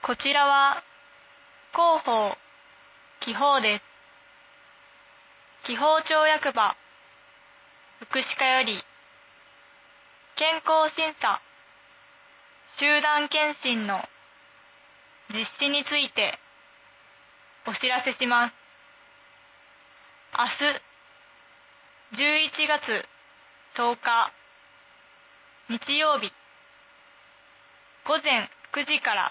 こちらは広報紀宝です。紀宝町役場福祉課より健康審査集団検診の実施についてお知らせします。明日11月10日日曜日午前9時から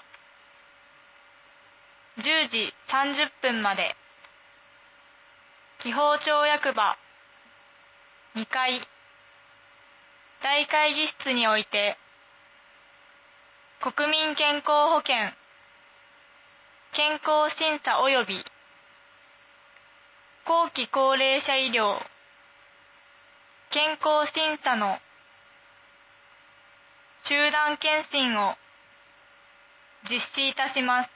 10時30分まで紀宝町役場2階大会議室において国民健康保険健康審査及び後期高齢者医療健康審査の集団検診を実施いたします。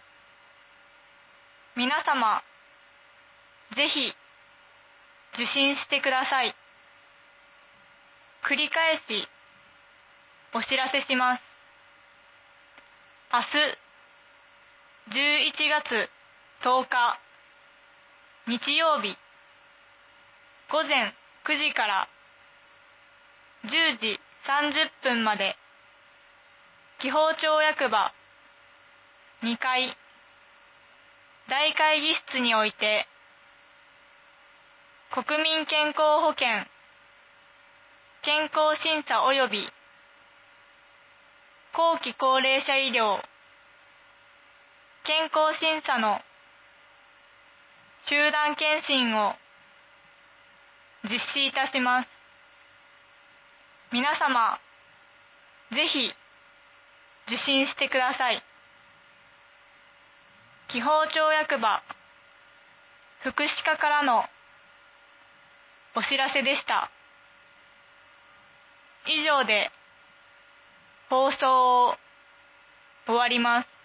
皆様、ぜひ受診してください。繰り返しお知らせします。明日11月10日日曜日午前9時から10時30分まで紀宝町役場2階大会議室において国民健康保険健康審査及び後期高齢者医療健康審査の集団検診を実施いたします。皆様、ぜひ受診してください。紀宝町役場福祉課からのお知らせでした。以上で放送を終わります。